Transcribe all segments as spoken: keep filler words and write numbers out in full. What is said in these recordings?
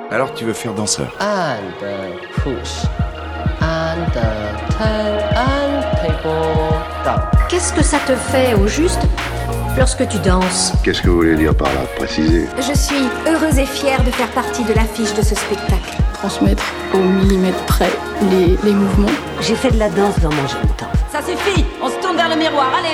Alors tu veux faire danseur? And uh, push. And uh, turn and people down. Qu'est-ce que ça te fait, au juste, lorsque tu danses? Qu'est-ce que vous voulez dire par là? Préciser. Je suis heureuse et fière de faire partie de l'affiche de ce spectacle. Transmettre au millimètre près les, les mouvements. J'ai fait de la danse dans mon jeune temps. Ça suffit, on se tourne vers le miroir, allez.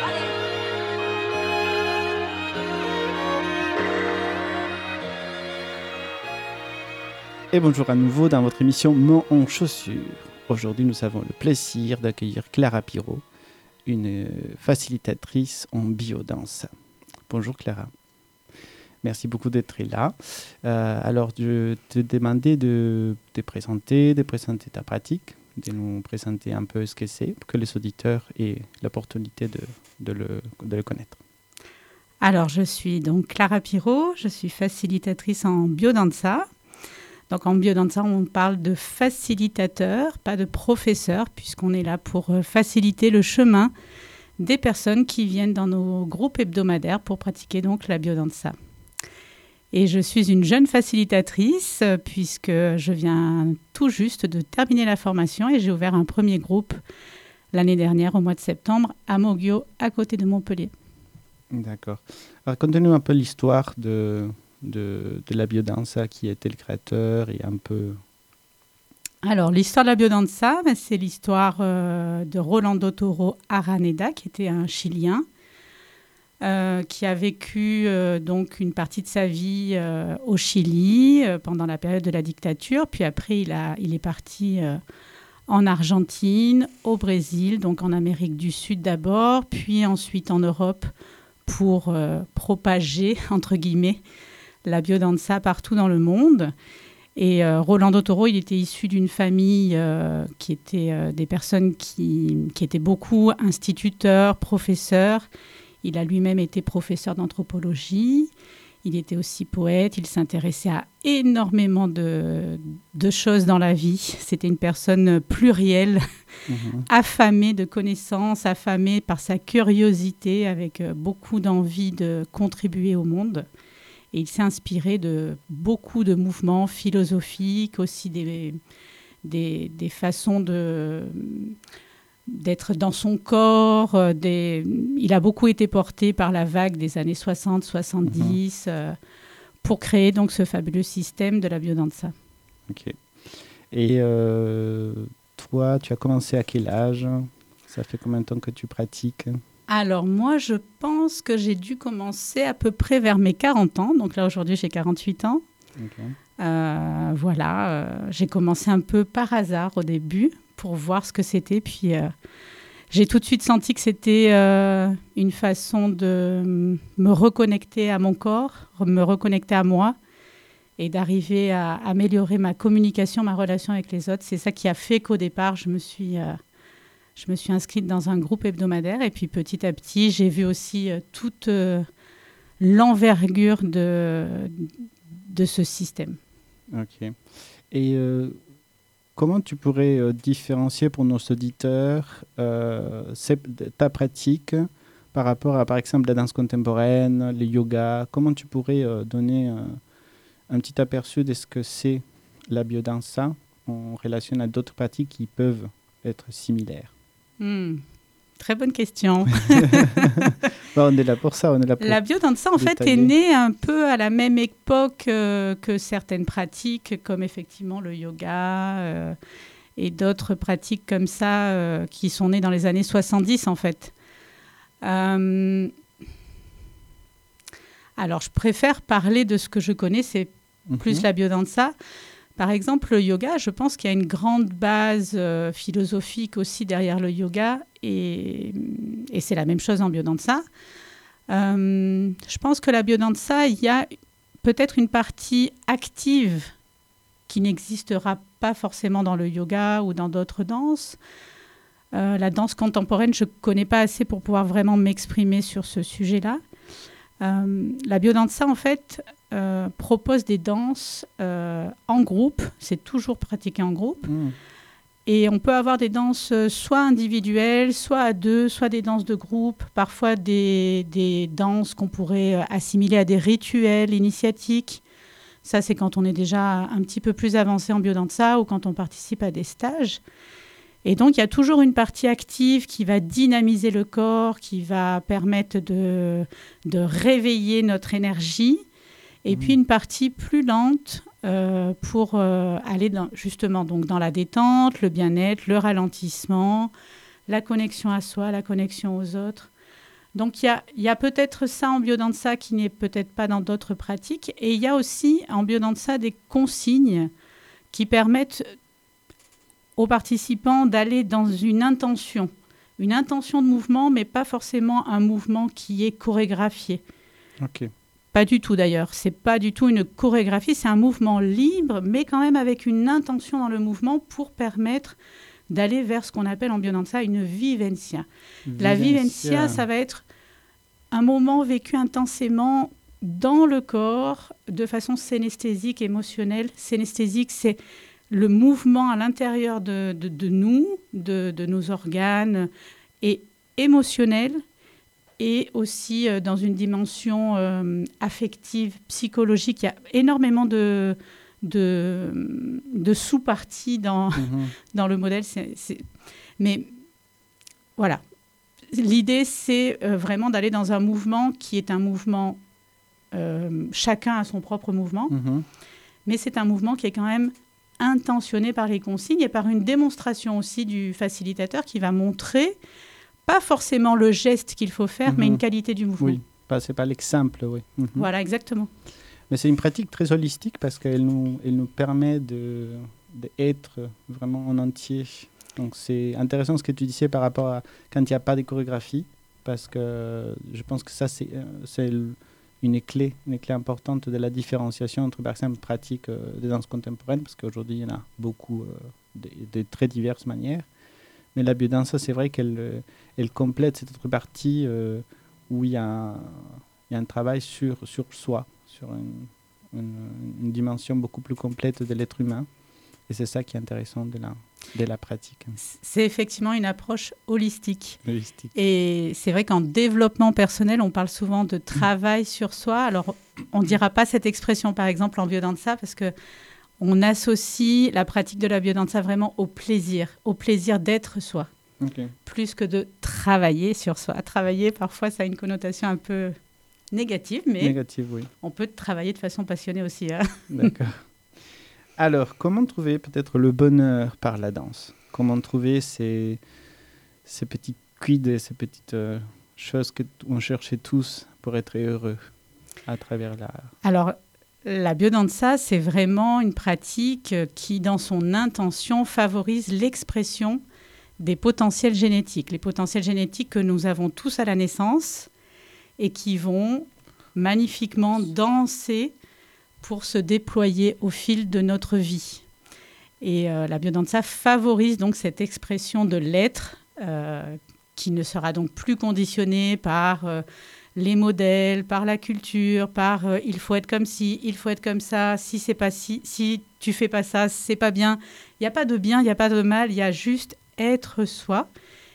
Et bonjour à nouveau dans votre émission Mots en chaussures. Aujourd'hui, nous avons le plaisir d'accueillir Clara Pirot, une facilitatrice en biodanse. Bonjour Clara. Merci beaucoup d'être là. Euh, alors, je te demandais de te présenter, de présenter ta pratique, de nous présenter un peu ce que c'est, pour que les auditeurs aient l'opportunité de, de, le, de le connaître. Alors, je suis donc Clara Pirot, je suis facilitatrice en biodanza. Donc, en biodanza, on parle de facilitateur, pas de professeur, puisqu'on est là pour faciliter le chemin des personnes qui viennent dans nos groupes hebdomadaires pour pratiquer donc la biodanza. Et je suis une jeune facilitatrice puisque je viens tout juste de terminer la formation et j'ai ouvert un premier groupe l'année dernière au mois de septembre à Moguio, à côté de Montpellier. D'accord. Alors, raconte-nous un peu l'histoire de, de, de la biodanza, qui était le créateur et un peu... Alors, l'histoire de la biodanza, ben, c'est l'histoire euh, de Rolando Toro Araneda, qui était un Chilien, Euh, qui a vécu euh, donc une partie de sa vie euh, au Chili euh, pendant la période de la dictature. Puis après, il, a, il est parti euh, en Argentine, au Brésil, donc en Amérique du Sud d'abord, puis ensuite en Europe pour euh, propager, entre guillemets, la biodanza partout dans le monde. Et euh, Rolando Toro, il était issu d'une famille euh, qui était euh, des personnes qui, qui étaient beaucoup instituteurs, professeurs. Il a lui-même été professeur d'anthropologie, il était aussi poète, il s'intéressait à énormément de, de choses dans la vie. C'était une personne plurielle, mmh. affamée de connaissances, affamée par sa curiosité, avec beaucoup d'envie de contribuer au monde. Et il s'est inspiré de beaucoup de mouvements philosophiques, aussi des, des, des façons de... d'être dans son corps. Euh, des... Il a beaucoup été porté par la vague des années soixante soixante-dix mmh. euh, pour créer donc ce fabuleux système de la biodanza. Ok. Et euh, toi, tu as commencé à quel âge? Ça fait combien de temps que tu pratiques? Alors moi, je pense que j'ai dû commencer à peu près vers mes quarante ans. Donc là, aujourd'hui, j'ai quarante-huit ans. Okay. Euh, voilà, euh, j'ai commencé un peu par hasard au début, pour voir ce que c'était. Puis euh, j'ai tout de suite senti que c'était euh, une façon de me reconnecter à mon corps, me reconnecter à moi et d'arriver à améliorer ma communication, ma relation avec les autres. C'est ça qui a fait qu'au départ, je me suis, euh, je me suis inscrite dans un groupe hebdomadaire. Et puis petit à petit, j'ai vu aussi euh, toute euh, l'envergure de, de ce système. Ok. Et... Euh comment tu pourrais euh, différencier pour nos auditeurs euh, ta pratique par rapport à, par exemple, la danse contemporaine, le yoga? Comment tu pourrais euh, donner euh, un petit aperçu de ce que c'est la biodanza en relation à d'autres pratiques qui peuvent être similaires? mmh. Très bonne question. Bon, on est là pour ça. On est là pour la biodanza, en fait, est née un peu à la même époque euh, que certaines pratiques, comme effectivement le yoga euh, et d'autres pratiques comme ça euh, qui sont nées dans les années soixante-dix, en fait. Euh, alors, je préfère parler de ce que je connais, c'est mm-hmm. plus la biodanza. Par exemple, le yoga, je pense qu'il y a une grande base euh, philosophique aussi derrière le yoga, et, et c'est la même chose en biodanza. Euh, je pense que la biodanza, il y a peut-être une partie active qui n'existera pas forcément dans le yoga ou dans d'autres danses. Euh, la danse contemporaine, je ne connais pas assez pour pouvoir vraiment m'exprimer sur ce sujet-là. Euh, la biodanza, en fait, euh, propose des danses euh, en groupe. C'est toujours pratiqué en groupe. Mmh. Et on peut avoir des danses soit individuelles, soit à deux, soit des danses de groupe, parfois des, des danses qu'on pourrait assimiler à des rituels initiatiques. Ça, c'est quand on est déjà un petit peu plus avancé en biodanza ou quand on participe à des stages. Et donc, il y a toujours une partie active qui va dynamiser le corps, qui va permettre de, de réveiller notre énergie. Et mmh. puis, une partie plus lente euh, pour euh, aller dans, justement donc, dans la détente, le bien-être, le ralentissement, la connexion à soi, la connexion aux autres. Donc, il y a, y a peut-être ça en biodanza qui n'est peut-être pas dans d'autres pratiques. Et il y a aussi en biodanza des consignes qui permettent aux participants d'aller dans une intention, une intention de mouvement, mais pas forcément un mouvement qui est chorégraphié. Ok. Pas du tout d'ailleurs, c'est pas du tout une chorégraphie, c'est un mouvement libre, mais quand même avec une intention dans le mouvement pour permettre d'aller vers ce qu'on appelle en biodanza une vivencia. vivencia. La vivencia, ça va être un moment vécu intensément dans le corps, de façon synesthésique, émotionnelle. Synesthésique, c'est le mouvement à l'intérieur de, de, de nous, de, de nos organes, et émotionnel, et aussi euh, dans une dimension euh, affective, psychologique. Il y a énormément de, de, de sous-parties dans, mmh. dans le modèle. C'est, c'est... Mais voilà, l'idée, c'est euh, vraiment d'aller dans un mouvement qui est un mouvement, euh, chacun a son propre mouvement, mmh. mais c'est un mouvement qui est quand même intentionné par les consignes et par une démonstration aussi du facilitateur qui va montrer, pas forcément le geste qu'il faut faire, mmh. mais une qualité du mouvement. Oui, pas, c'est pas l'exemple, oui. Mmh. Voilà, exactement. Mais c'est une pratique très holistique parce qu'elle nous, elle nous permet de, d'être vraiment en entier. Donc c'est intéressant ce que tu disais par rapport à quand il n'y a pas de chorégraphie, parce que je pense que ça, c'est, c'est une clé, une clé importante de la différenciation entre, par exemple, pratiques euh, de danse contemporaine, parce qu'aujourd'hui, il y en a beaucoup euh, de, de très diverses manières. Mais la biodanza, c'est vrai qu'elle euh, elle complète cette autre partie euh, où il y, a, il y a un travail sur, sur soi, sur une, une, une dimension beaucoup plus complète de l'être humain. Et c'est ça qui est intéressant de la, de la pratique. C'est effectivement une approche holistique. holistique. Et c'est vrai qu'en développement personnel, on parle souvent de travail mmh. sur soi. Alors, on ne dira pas cette expression, par exemple, en biodanza, parce qu'on associe la pratique de la biodanza vraiment au plaisir, au plaisir d'être soi, okay. plus que de travailler sur soi. Travailler, parfois, ça a une connotation un peu négative, mais Négative, oui. on peut travailler de façon passionnée aussi. Hein. D'accord. Alors, comment trouver peut-être le bonheur par la danse ? Comment trouver ces, ces petits quids, ces petites euh, choses qu'on cherchait tous pour être heureux à travers l'art ? Alors, la biodanza, c'est vraiment une pratique qui, dans son intention, favorise l'expression des potentiels génétiques. Les potentiels génétiques que nous avons tous à la naissance et qui vont magnifiquement danser pour se déployer au fil de notre vie. Et euh, la biodanza favorise donc cette expression de l'être euh, qui ne sera donc plus conditionnée par euh, les modèles, par la culture, par euh, il faut être comme ci, il faut être comme ça, si c'est pas si, si tu fais pas ça, c'est pas bien. Il n'y a pas de bien, il n'y a pas de mal, il y a juste être soi.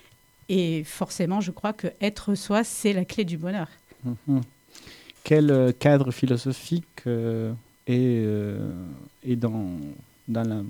Et forcément, je crois que être soi, c'est la clé du bonheur. Mmh. Quel euh, cadre philosophique euh, est, euh, est dans, dans la,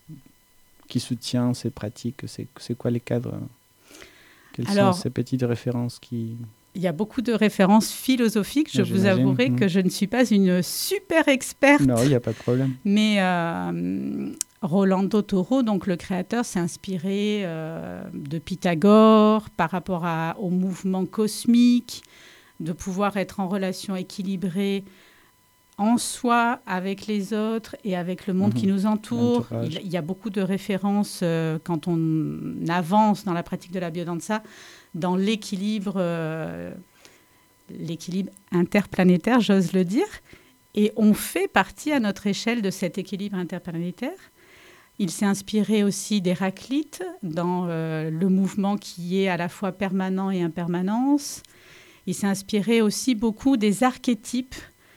qui soutient ces pratiques ? C'est, c'est quoi les cadres ? Quelles Alors, sont ces petites références qui... Il y a beaucoup de références philosophiques. Je J'imagine. vous avouerai mmh. que je ne suis pas une super experte. Non, il n'y a pas de problème. Mais euh, Rolando Toro, donc le créateur, s'est inspiré euh, de Pythagore par rapport à, au mouvement cosmique, de pouvoir être en relation équilibrée en soi, avec les autres et avec le monde mmh. qui nous entoure. Il, il y a beaucoup de références euh, quand on avance dans la pratique de la biodanza, dans l'équilibre, euh, l'équilibre interplanétaire, j'ose le dire. Et on fait partie à notre échelle de cet équilibre interplanétaire. Il s'est inspiré aussi d'Héraclite dans euh, le mouvement qui est à la fois permanent et impermanence. Il s'est inspiré aussi beaucoup des archétypes.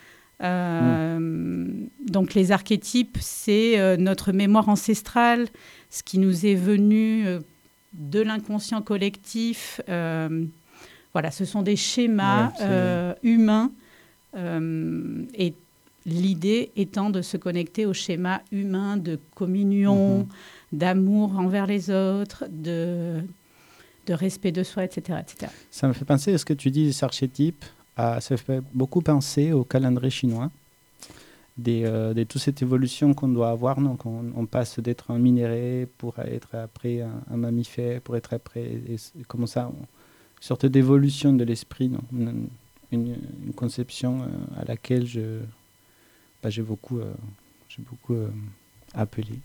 Euh, mmh. Donc les archétypes, c'est euh, notre mémoire ancestrale, ce qui nous est venu euh, de l'inconscient collectif. Euh, voilà, ce sont des schémas ouais, euh, humains. Euh, et l'idée étant de se connecter au schéma humain de communion, mmh. d'amour envers les autres, de, de respect de soi, et cetera, et cetera. Ça me fait penser à ce que tu dis, ces archétypes, à, ça fait beaucoup penser au calendrier chinois, des, euh, de toute cette évolution qu'on doit avoir. Donc on, on passe d'être un minerai pour être après un, un mammifère, pour être après, et, et comme ça, on, une sorte d'évolution de l'esprit, non une, une, une conception euh, à laquelle je, bah, j'ai beaucoup, euh, j'ai beaucoup euh, appelé.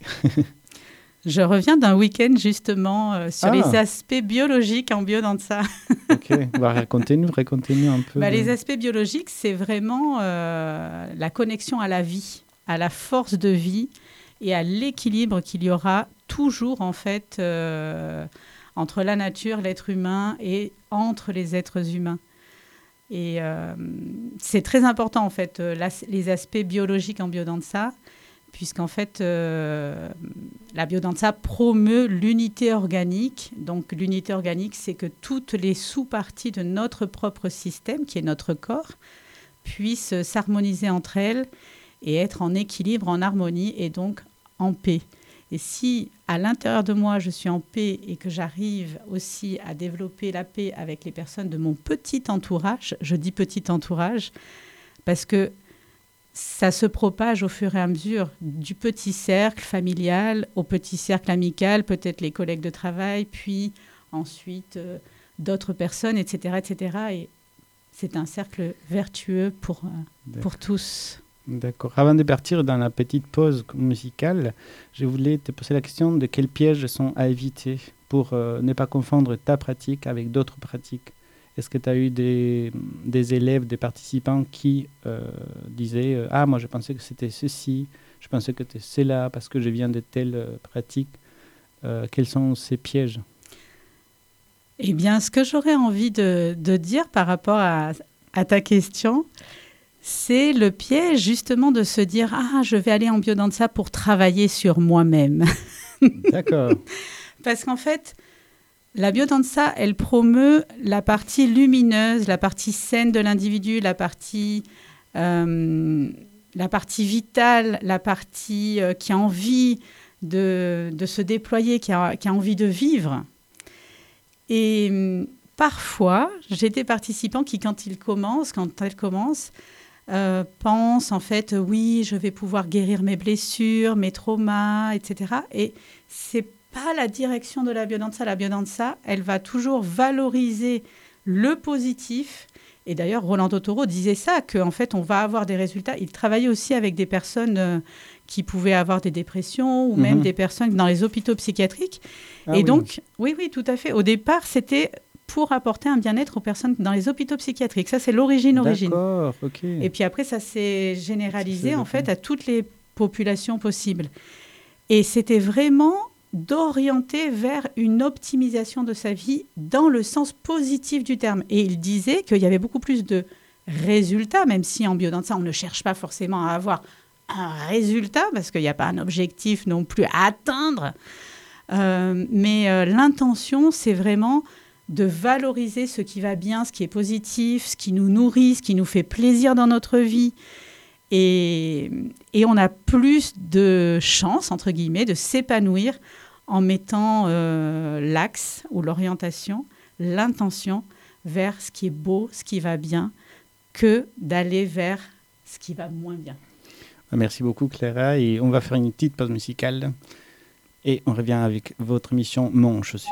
Je reviens d'un week-end justement euh, sur ah. les aspects biologiques en biodanza. Ok, bah, racontez-nous, racontez-nous un peu. Bah, les aspects biologiques, c'est vraiment euh, la connexion à la vie, à la force de vie et à l'équilibre qu'il y aura toujours en fait euh, entre la nature, l'être humain et entre les êtres humains. Et euh, c'est très important en fait, euh, la, les aspects biologiques en biodanza, puisqu'en fait, euh, la biodanza promeut l'unité organique. Donc, l'unité organique, c'est que toutes les sous-parties de notre propre système, qui est notre corps, puissent s'harmoniser entre elles et être en équilibre, en harmonie et donc en paix. Et si, à l'intérieur de moi, je suis en paix et que j'arrive aussi à développer la paix avec les personnes de mon petit entourage, je dis petit entourage, parce que ça se propage au fur et à mesure du petit cercle familial au petit cercle amical, peut-être les collègues de travail, puis ensuite euh, d'autres personnes, et cetera, et cetera. Et c'est un cercle vertueux pour, euh, pour tous. D'accord. Avant de partir dans la petite pause musicale, je voulais te poser la question de quels pièges sont à éviter pour euh, ne pas confondre ta pratique avec d'autres pratiques. Est-ce que tu as eu des, des élèves, des participants qui euh, disaient euh, « Ah, moi, je pensais que c'était ceci, je pensais que c'était cela, parce que je viens de telle euh, pratique. Euh, » Quels sont ces pièges ? Eh bien, ce que j'aurais envie de, de dire par rapport à, à ta question, c'est le piège justement de se dire « Ah, je vais aller en biodanza pour travailler sur moi-même. » D'accord. Parce qu'en fait, la biodanza, elle promeut la partie lumineuse, la partie saine de l'individu, la partie, euh, la partie vitale, la partie euh, qui a envie de, de se déployer, qui a, qui a envie de vivre. Et euh, parfois, j'ai des participants qui, quand ils commencent, quand elles commencent, euh, pensent en fait, oui, je vais pouvoir guérir mes blessures, mes traumas, et cetera. Et c'est pas la direction de la biodanza. La biodanza, elle va toujours valoriser le positif. Et d'ailleurs, Rolando Toro disait ça, qu'en fait, on va avoir des résultats. Il travaillait aussi avec des personnes euh, qui pouvaient avoir des dépressions ou mmh. même des personnes dans les hôpitaux psychiatriques. Ah, et oui. donc, oui, oui, tout à fait. Au départ, c'était pour apporter un bien-être aux personnes dans les hôpitaux psychiatriques. Ça, c'est l'origine, origine. D'accord, ok. Et puis après, ça s'est généralisé, en fait, à toutes les populations possibles. Et c'était vraiment d'orienter vers une optimisation de sa vie dans le sens positif du terme. Et il disait qu'il y avait beaucoup plus de résultats, même si en biodanza, on ne cherche pas forcément à avoir un résultat, parce qu'il n'y a pas un objectif non plus à atteindre. Euh, mais euh, l'intention, c'est vraiment de valoriser ce qui va bien, ce qui est positif, ce qui nous nourrit, ce qui nous fait plaisir dans notre vie. Et, et on a plus de chance, entre guillemets, de s'épanouir en mettant euh, l'axe ou l'orientation, l'intention vers ce qui est beau, ce qui va bien, que d'aller vers ce qui va moins bien. Merci beaucoup Clara, et on va faire une petite pause musicale et on revient avec votre émission Mon Chaussure.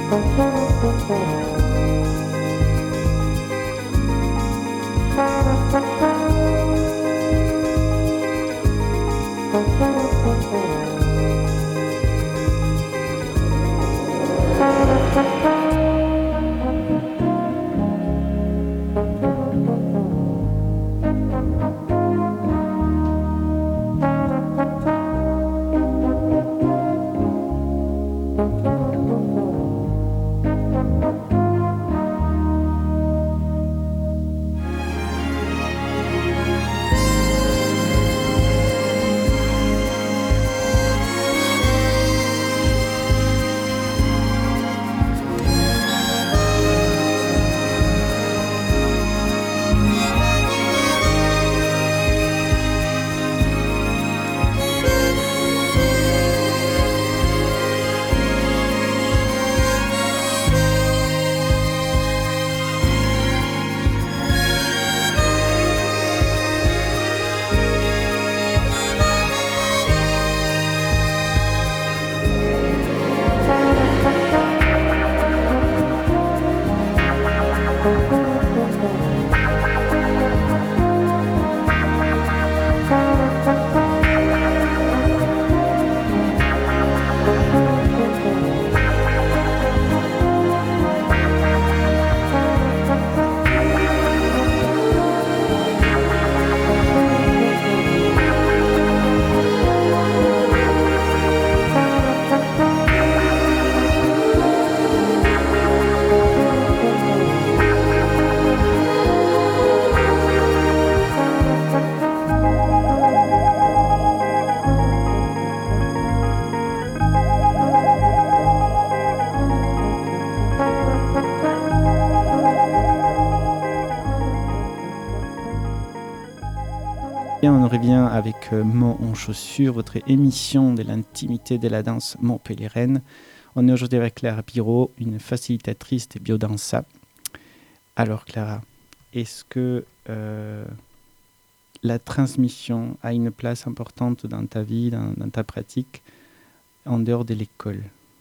On revient avec euh, Mots en chaussures, votre émission de l'intimité de la danse montpelliéraine. On est aujourd'hui avec Clara Pirot, une facilitatrice de biodanza. Alors Clara, est-ce que euh, la transmission a une place importante dans ta vie, dans, dans ta pratique, en dehors de l'école ?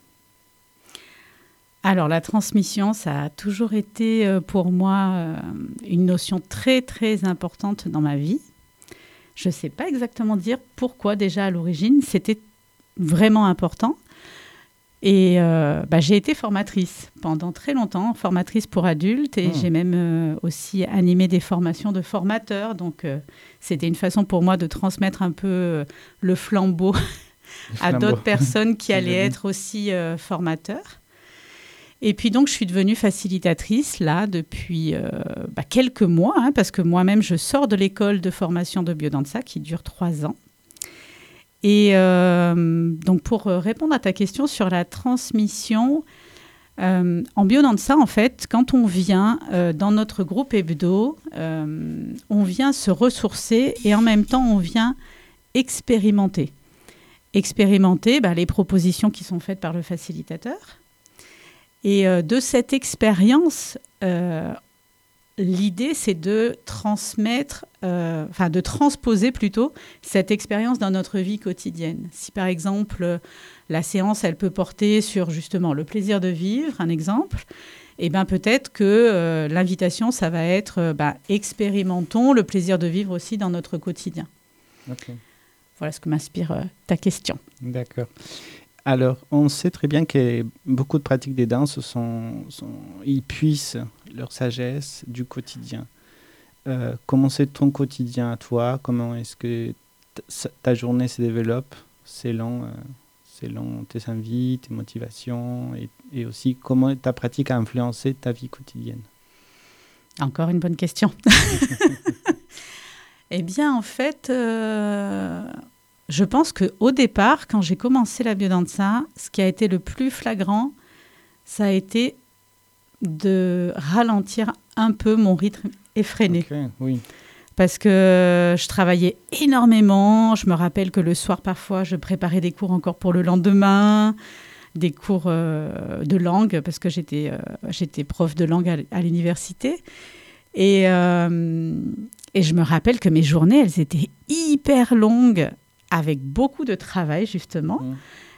Alors la transmission, ça a toujours été euh, pour moi euh, une notion très très importante dans ma vie. Je ne sais pas exactement dire pourquoi déjà à l'origine, c'était vraiment important. Et euh, bah, j'ai été formatrice pendant très longtemps, formatrice pour adultes, et mmh. j'ai même euh, aussi animé des formations de formateurs. Donc euh, c'était une façon pour moi de transmettre un peu euh, le flambeau le à flambeau. d'autres personnes qui allaient être aussi euh, formateurs. Et puis donc, je suis devenue facilitatrice, là, depuis euh, bah, quelques mois, hein, parce que moi-même, je sors de l'école de formation de biodanza qui dure trois ans. Et euh, donc, pour répondre à ta question sur la transmission, euh, en biodanza, en fait, quand on vient euh, dans notre groupe hebdo, euh, on vient se ressourcer et en même temps, on vient expérimenter. Expérimenter bah, les propositions qui sont faites par le facilitateur. Et euh, de cette expérience, euh, l'idée, c'est de transmettre, euh, enfin de transposer plutôt cette expérience dans notre vie quotidienne. Si par exemple, la séance, elle peut porter sur justement le plaisir de vivre, un exemple, et bien peut-être que euh, l'invitation, ça va être euh, bah, expérimentons le plaisir de vivre aussi dans notre quotidien. Okay. Voilà ce que m'inspire euh, ta question. D'accord. Alors, on sait très bien que beaucoup de pratiques des danses, sont, sont, ils puissent leur sagesse du quotidien. Euh, comment c'est ton quotidien à toi ? Comment est-ce que t- ta journée se développe selon, euh, selon tes envies, tes motivations et, et aussi comment ta pratique a influencé ta vie quotidienne ? Encore une bonne question. Eh bien, en fait... Euh... Je pense qu'au départ, quand j'ai commencé la biodanza, ce qui a été le plus flagrant, ça a été de ralentir un peu mon rythme effréné. Okay, oui. Parce que je travaillais énormément. Je me rappelle que le soir, parfois, je préparais des cours encore pour le lendemain, des cours euh, de langue, parce que j'étais, euh, j'étais prof de langue à, à l'université. Et, euh, et je me rappelle que mes journées, elles étaient hyper longues, avec beaucoup de travail, justement. Mmh.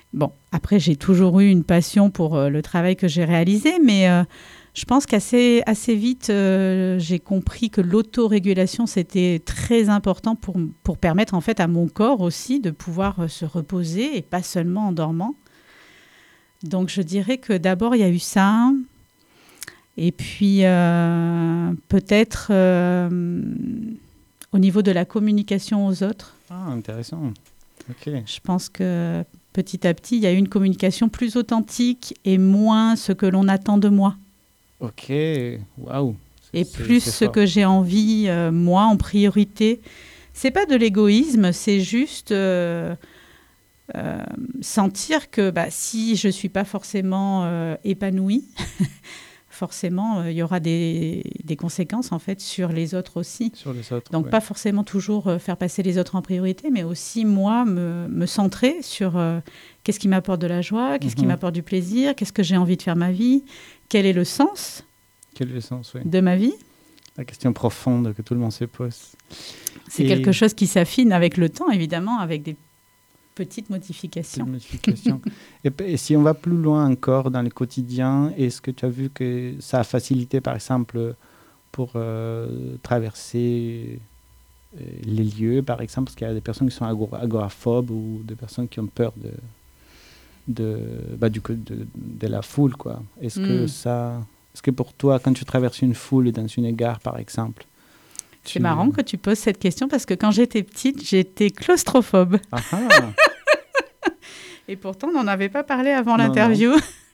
Bon, après, j'ai toujours eu une passion pour euh, le travail que j'ai réalisé, mais euh, je pense qu'assez assez vite, euh, j'ai compris que l'autorégulation, c'était très important pour, pour permettre en fait à mon corps aussi de pouvoir euh, se reposer et pas seulement en dormant. Donc, je dirais que d'abord, il y a eu ça. Et puis, euh, peut-être euh, au niveau de la communication aux autres. Ah, intéressant. Ok. Je pense que petit à petit, il y a eu une communication plus authentique et moins ce que l'on attend de moi. Ok, waouh. Et C'est- plus c'est ce fort. que j'ai envie, euh, moi, en priorité. C'est pas de l'égoïsme, c'est juste euh, euh, sentir que bah, si je suis pas forcément euh, épanouie, forcément, il euh, y aura des, des conséquences en fait sur les autres aussi. Sur les autres. Donc, ouais. pas forcément toujours euh, faire passer les autres en priorité, mais aussi, moi, me, me centrer sur euh, qu'est-ce qui m'apporte de la joie, qu'est-ce qui Mhm. m'apporte du plaisir, qu'est-ce que j'ai envie de faire ma vie, quel est le sens Quel est le sens, oui. de ma vie. La question profonde que tout le monde se pose. C'est Et- quelque chose qui s'affine avec le temps, évidemment, avec des petites Cette modifications. modification. et, p- et si on va plus loin encore dans le quotidien, est-ce que tu as vu que ça a facilité, par exemple, pour euh, traverser euh, les lieux, par exemple, parce qu'il y a des personnes qui sont ago- agoraphobes ou des personnes qui ont peur de, de, bah, du, co- de, de la foule, quoi. Est-ce que Mm. ça... Est-ce que pour toi, quand tu traverses une foule dans une gare, par exemple... C'est tu- marrant que tu poses cette question parce que quand j'étais petite, j'étais claustrophobe. Ah ah. Et pourtant, on n'en avait pas parlé avant Non, l'interview.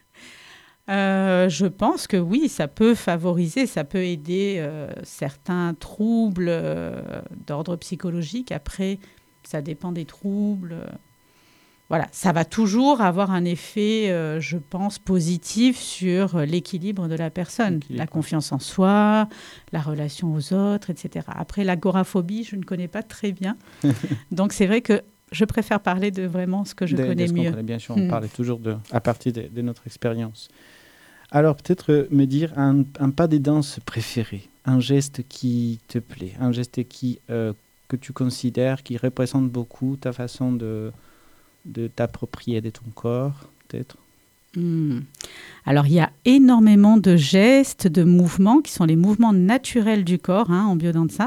Euh, je pense que oui, ça peut favoriser, ça peut aider euh, certains troubles euh, d'ordre psychologique. Après, ça dépend des troubles. Voilà, ça va toujours avoir un effet, euh, je pense, positif sur euh, l'équilibre de la personne, L'équilibre. la confiance en soi, la relation aux autres, et cetera. Après, l'agoraphobie, je ne connais pas très bien. Donc, c'est vrai que je préfère parler de vraiment ce que je De- de connais ce qu'on mieux. connaît bien sûr, on Hmm. parle toujours de, à partir de, de notre expérience. Alors, peut-être euh, me dire un, un pas de danse préféré, un geste qui te plaît, un geste qui, euh, que tu considères qui représente beaucoup ta façon de, de t'approprier de ton corps, peut-être. Hmm. Alors, il y a énormément de gestes, de mouvements qui sont les mouvements naturels du corps hein, en biodanza.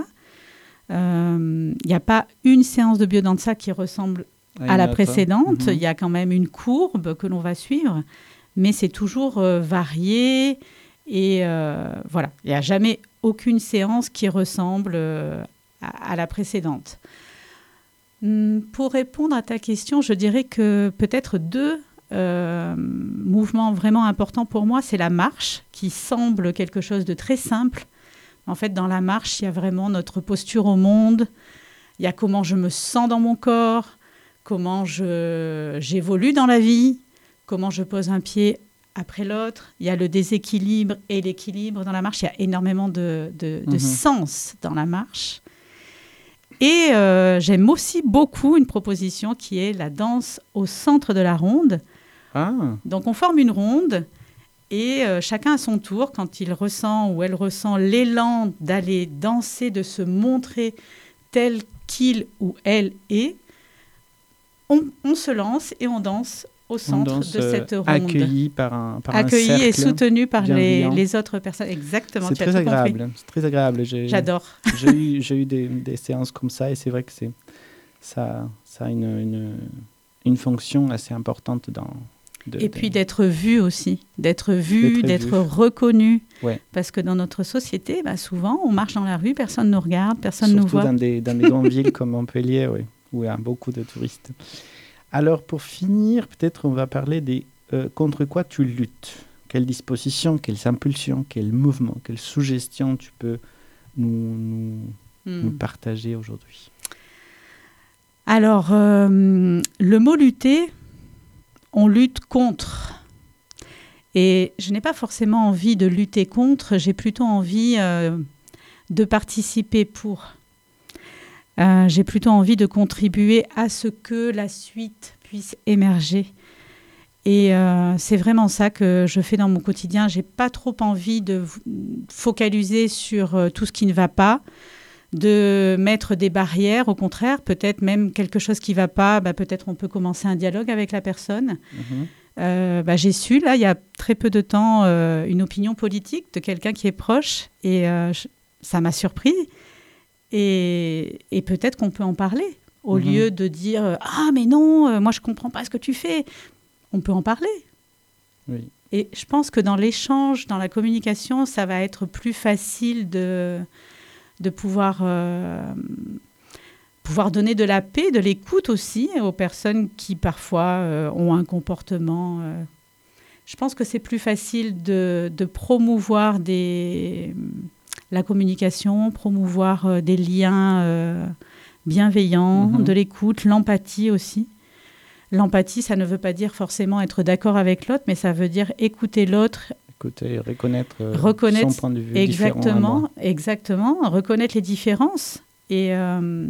Euh, Il n'y a pas une séance de biodanza qui ressemble à une la autre. précédente. Mhm. Il y a quand même une courbe que l'on va suivre, mais c'est toujours euh, varié. Et euh, voilà, il n'y a jamais aucune séance qui ressemble euh, à, à la précédente. Hum, Pour répondre à ta question, je dirais que peut-être deux euh, mouvements vraiment importants pour moi, c'est la marche, qui semble quelque chose de très simple. En fait, dans la marche, il y a vraiment notre posture au monde, il y a comment je me sens dans mon corps, comment je, j'évolue dans la vie, comment je pose un pied après l'autre. Il y a le déséquilibre et l'équilibre dans la marche. Il y a énormément de, de, de Mhm. sens dans la marche. Et euh, j'aime aussi beaucoup une proposition qui est la danse au centre de la ronde. Ah, Donc on forme une ronde et euh, chacun à son tour, quand il ressent ou elle ressent l'élan d'aller danser, de se montrer tel qu'il ou elle est, on, on se lance et on danse au on centre danse, de cette euh, ronde. accueilli par un, par un Accueilli et cercle. soutenu par les, bienveillant. les autres personnes. Exactement, C'est tu as très tout compris. agréable. C'est très agréable. J'ai- J'adore. J'ai eu, j'ai eu des, des séances comme ça et c'est vrai que c'est, ça, ça a une, une, une fonction assez importante dans... de- Et de- puis d'être vu aussi, d'être vu, D'être d'être vu. reconnu. Ouais. Parce que dans notre société, bah, souvent, on marche dans la rue, personne ne nous regarde, personne ne nous Surtout voit. dans des, dans des grandes villes comme Montpellier, oui, où il y a beaucoup de touristes. Alors, pour finir, peut-être on va parler des euh, contre quoi tu luttes. Quelles dispositions, quelles impulsions, quels mouvements, quelles suggestions tu peux nous, nous, Hmm. nous partager aujourd'hui. Alors, euh, le mot lutter, on lutte contre. Et je n'ai pas forcément envie de lutter contre, j'ai plutôt envie euh, de participer pour. Euh, j'ai plutôt envie de contribuer à ce que la suite puisse émerger. Et euh, c'est vraiment ça que je fais dans mon quotidien. J'ai pas trop envie de v- focaliser sur euh, tout ce qui ne va pas. de mettre des barrières. Au contraire, peut-être même quelque chose qui ne va pas, bah, peut-être on peut commencer un dialogue avec la personne. Mmh. Euh, bah, j'ai su, là, il y a très peu de temps, euh, une opinion politique de quelqu'un qui est proche et euh, je, ça m'a surpris. Et, et peut-être qu'on peut en parler au mmh. lieu de dire euh, « Ah, mais non, euh, moi, je ne comprends pas ce que tu fais ». On peut en parler. Oui. Et je pense que dans l'échange, dans la communication, ça va être plus facile de, de pouvoir... Euh, pouvoir donner de la paix, de l'écoute aussi aux personnes qui parfois euh, ont un comportement. Euh, je pense que c'est plus facile de, de promouvoir des, la communication, promouvoir euh, des liens euh, bienveillants, mmh. de l'écoute, l'empathie aussi. L'empathie, ça ne veut pas dire forcément être d'accord avec l'autre, mais ça veut dire écouter l'autre. Écouter, reconnaître, euh, reconnaître son point de vue exactement, différent. Exactement, reconnaître les différences. Et... Euh,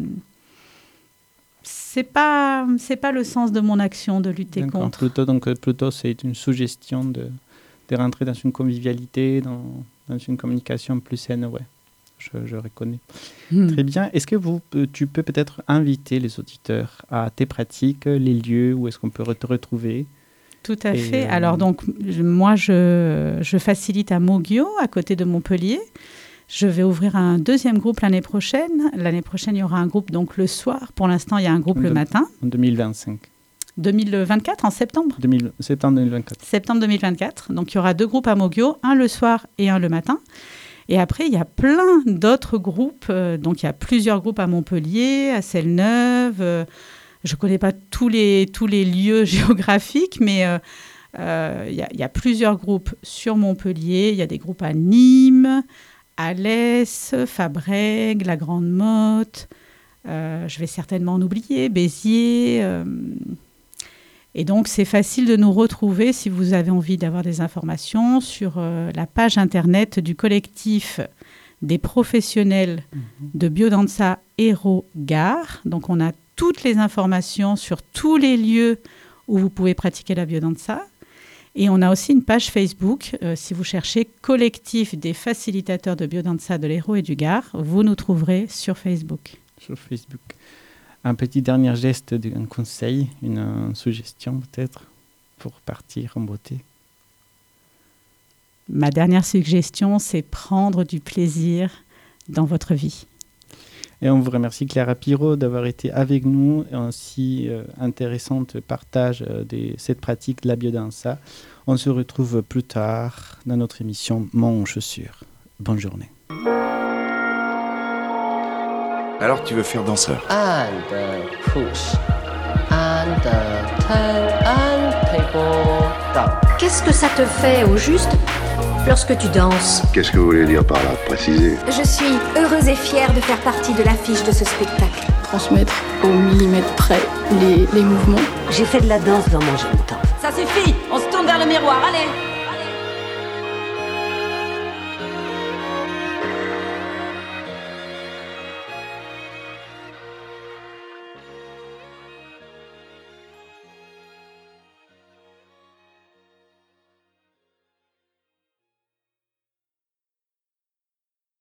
C'est pas, c'est pas le sens de mon action de lutter D'accord. contre. Plutôt, donc, plutôt, c'est une suggestion de, de rentrer dans une convivialité, dans, dans une communication plus saine, ouais. Je, je reconnais. Mmh. Très bien. Est-ce que vous, tu peux peut-être inviter les auditeurs à tes pratiques, les lieux où est-ce qu'on peut te retrouver? Tout à Et fait. Euh... Alors, donc, je, moi, je, je facilite à Moguio, à côté de Montpellier. Je vais ouvrir un deuxième groupe l'année prochaine. L'année prochaine, il y aura un groupe donc le soir. Pour l'instant, il y a un groupe de, le matin. En deux mille vingt-cinq. deux mille vingt-quatre, en septembre. deux mille, septembre deux mille vingt-quatre. Septembre deux mille vingt-quatre. Donc, il y aura deux groupes à Moguio, un le soir et un le matin. Et après, il y a plein d'autres groupes. Euh, donc, il y a plusieurs groupes à Montpellier, à Celle-Neuve. Euh, je ne connais pas tous les, tous les lieux géographiques, mais... Euh, euh, il y a, il y a plusieurs groupes sur Montpellier. Il y a des groupes à Nîmes, Alès, Fabrègues, la Grande Motte, euh, je vais certainement en oublier, Béziers. Euh, et donc, c'est facile de nous retrouver si vous avez envie d'avoir des informations sur euh, la page internet du collectif des professionnels mmh. de biodanza Héros-Gare. Donc, on a toutes les informations sur tous les lieux où vous pouvez pratiquer la biodanza. Et on a aussi une page Facebook. Euh, si vous cherchez « Collectif des facilitateurs de biodanza de l'Hérault et du Gard », vous nous trouverez sur Facebook. Sur Facebook. Un petit dernier geste, un conseil, une, une suggestion peut-être pour partir en beauté. Ma dernière suggestion, c'est prendre du plaisir dans votre vie. Et on vous remercie Clara Pirot d'avoir été avec nous et aussi euh, intéressante partage euh, de cette pratique de la biodanza. On se retrouve plus tard dans notre émission Mon Chaussure. Bonne journée. Alors tu veux faire danseur? And uh, push. And uh, turn and table down. Qu'est-ce que ça te fait au juste lorsque tu danses? Qu'est-ce que vous voulez dire par là? Préciser. Je suis heureuse et fière de faire partie de l'affiche de ce spectacle. Transmettre au millimètre près les, les mouvements. J'ai fait de la danse dans mon jeune temps. Ça suffit, on se tourne vers le miroir, allez!